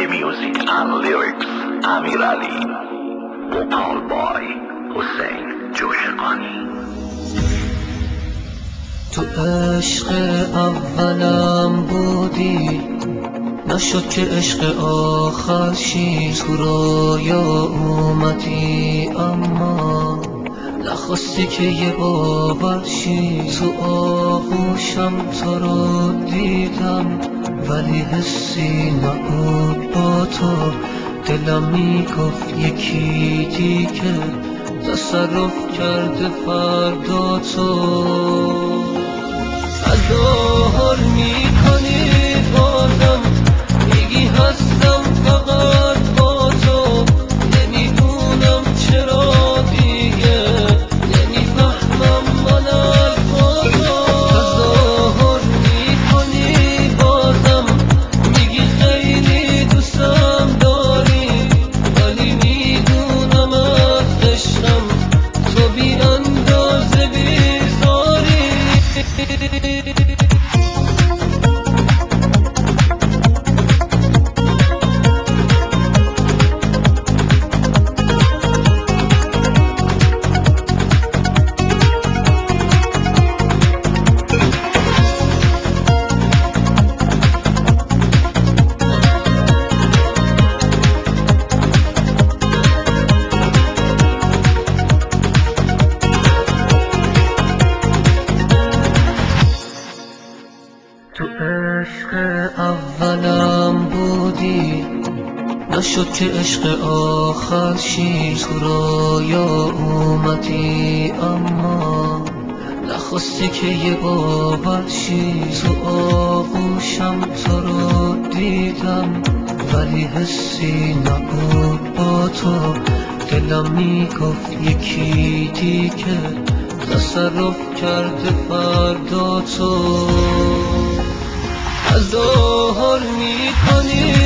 music and lyrics امیر علی vocal by حسین جوشقانی. تو عشق اولم بودی، نشد که عشق آخر شی. تو رویا اومدی اما نخواستی که یه باور شی. تو آغوشم تو رو دیدم ولی حسی نبود با تو. دلم میگفت یکی دیگه تصرف کرده فردا تو. تظاهر میکنی بازم، میگی هستم فقط با تو. نمیدونم چرا دیگه نمیفهمم من الفاظو. تظاهر میکنی بازم، میگی خیلی دوستم داری، ولی میدونم از عشقم تو بی اندازه بیزاری. تو عشق اولم بودی، نشد که عشق آخر شی. تو رویا اومدی اما نخواستی که یه باور شی. تو آغوشم تو رو دیدم ولی حسی نبود با تو. دلم میگفت یکی دیگه تصرف کرده فردا تو. تظاهر میکنی